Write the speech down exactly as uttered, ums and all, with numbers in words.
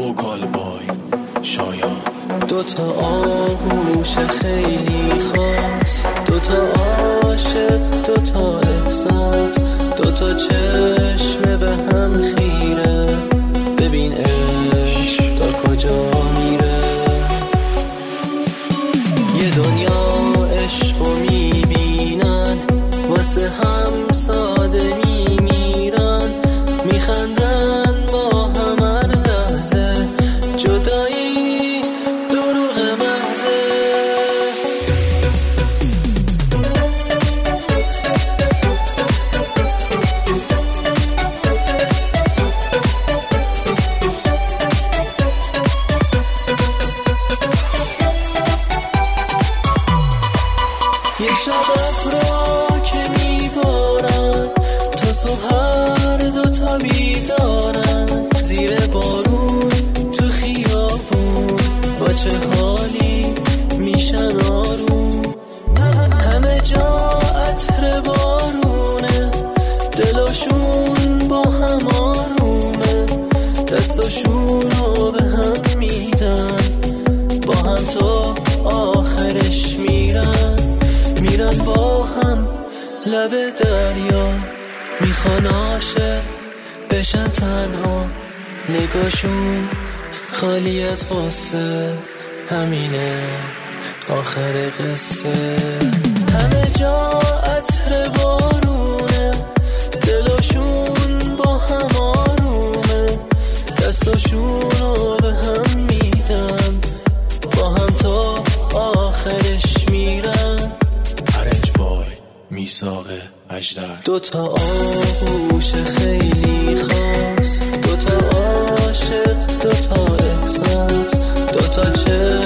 وکال بای شایان. دوتا آغوش خیلی خاص، دوتا عاشق، دوتا احساس، دوتا چشم به هم خیره. ببین عشق تا کجا میره. یه دنیا عشقو میبینن، واسه هم ساده میمیرن، میخندن با هم هر لحظه. جدایی دروغ محضه. یک شب را که میبارن، تا صبح هر دوتا بیدارن. زیر بارون تو خیابون، با چه حالی میشن آروم. همه جا عطر بارونه، دلاشون با هم آرومه. دستاشونو به هم میدن، با هم تا آخرش میرن. میرن با هم لب دریا، میخوان عاشق بشن تنها. نگاشون خالی از غصه، همینه آخر قصه. همه جا عطر بارونه، دلاشون با هم آرومه. دستاشونو به هم میدن، با هم تا آخرش میرن. میثاقه اجدر. دوتا آغوش خیلی خاص، دوتا عاشق، دوتا احساس، دوتا چه